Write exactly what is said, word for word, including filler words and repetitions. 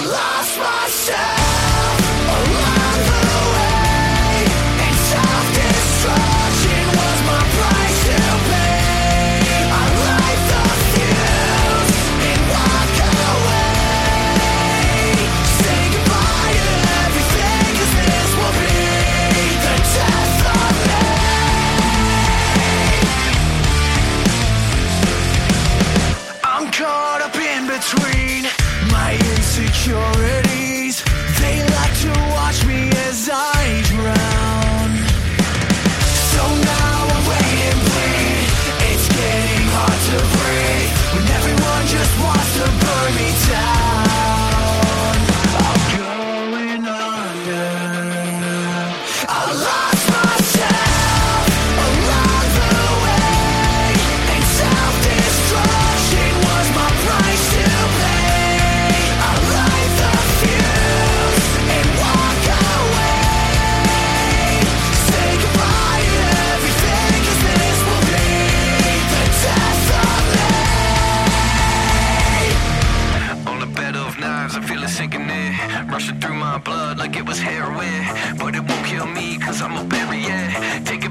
lost myself along the way, and self-destruction was my price to pay. I light the fuse and walk away. Say goodbye to everything, 'cause this will be the death of me. I'm caught up in between my insecurities. They like to watch me as I drown. So now I'm waiting, bleed. It's getting hard to breathe when everyone just wants to burn me down. I'm going under. I lost myself along the way, and self-destruction was my price to pay. I light the fuse and walk away. Say goodbye to everything, 'cause this will be the death of me. On a bed of knives, I feel it sinking in, rushing through my blood like it was heroin. But it won't kill me, cause I'ma bury it. Take